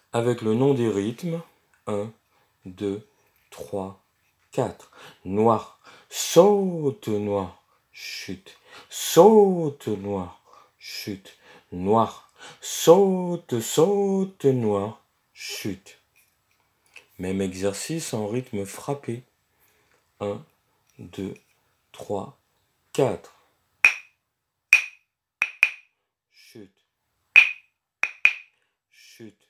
avec le nom des rythmes. 1, 2, 3, 4. Noir, saute noir, chute, saute noir, chute, noir, saute, saute noir, chute. Même exercice en rythme frappé. 1, 2, 3, 4. Chute, chute.